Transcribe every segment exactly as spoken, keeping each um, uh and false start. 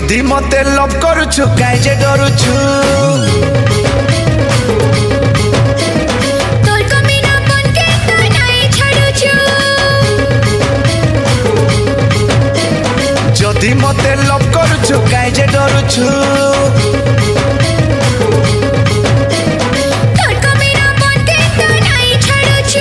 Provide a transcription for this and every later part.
जदि मते लव करुछु काहे जे डरुछु तोर कमीना बन के तो नहीं छड़ुछु जदि मते लव करुछु काहे जे डरुछु तोर कमीना बन के तो नहीं छड़ुछु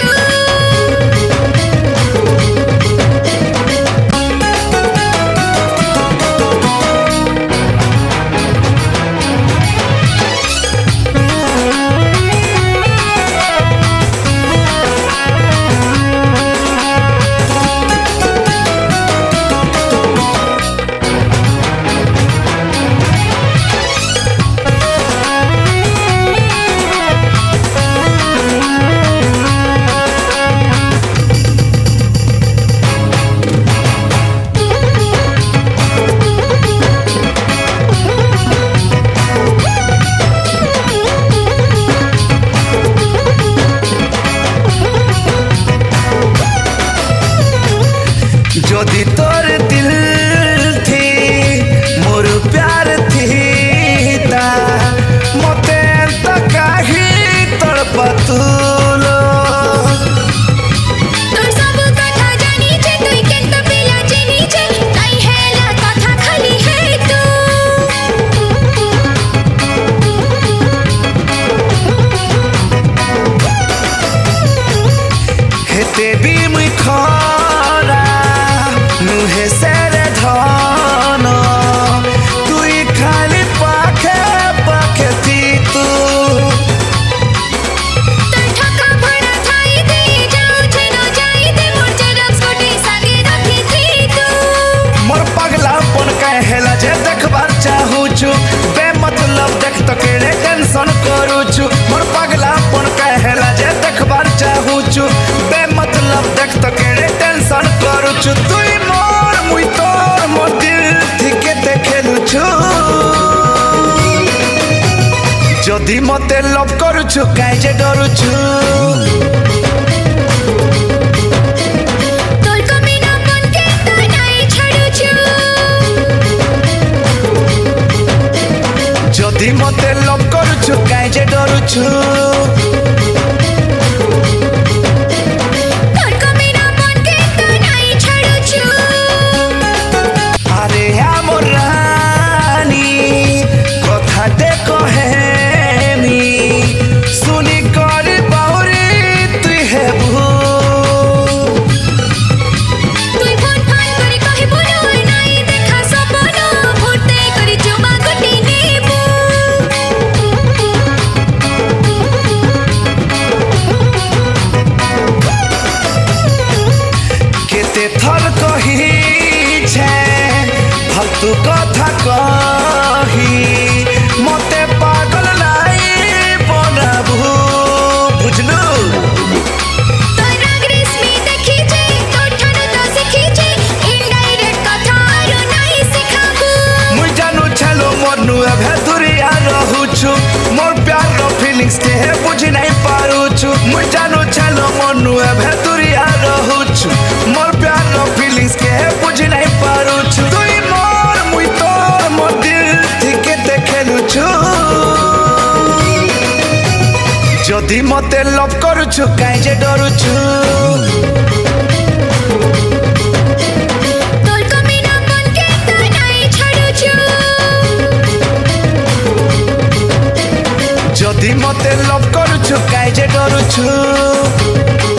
जदि तोर दिल थी मोर प्यार थी ता मते त काहे तड़पतुलो तोर सब कथा जानी छे तुई केत पिला चिनी छे नहीं हेला कथा खाली है तू हेते भी मुई खरा नुहे सेरे धन तुई खाली पाखे पाखे थी तू तोर ठका भरा थाई दे जाऊ छे न जाई दे मोर जरक्स कोटी संगे रखी थी तू मोर पगलापन कहेला जे देखबार चाहूछु बे मतलब देख तो केरे टेंशन करूछु मोर पगलापन कहेला जे देखबार चाहूछु बे मतलब देख तो केरे टेंशन करूछु तुई मोर मुई तोर मोर दिल थिके देखेलुछु जदि मते लव करूछु काहे जे डरुछु तोर कमीना बन के तो नहीं छड़ुछु जदि मते लव करूछु काहे जे डरुछु तोर कमीना बन के तो नहीं छड़ुछु अरे हमर रानी कथा दे कहेमी सुनी कर बाउरी तुई हेबू तुई फोन फान करे कहे बोलो नहीं देखा सपनो फुटे करे चुमा गुटी नीबू केते थर कही छे फालतू कथा कही मते पागल लाई बनाबू बुझलू तोर रंग रेशमी देखी छे तोर ठन तो सीखी छे इनडायरेक्ट कथा आरो नहीं सिखाबू मुई जानू छलो मरनु अभे दूरिया रहूछु मोर प्यार रो फीलिंग्स के बुझी नहीं पारुछु मुई जानू छलो मरनु अभे दूरिया रहूछु मोर प्यार रो फीलिंग्स के बुझी नहीं पारुछु तुई मोर मुई तोर मोर दिल थिके देखेलुछु जदि मते लव करूछु काहे जे डरुछु तोर कमीना बन के तो नहीं छड़ुछु जदि मते लव करूछु काहे जे डरुछु।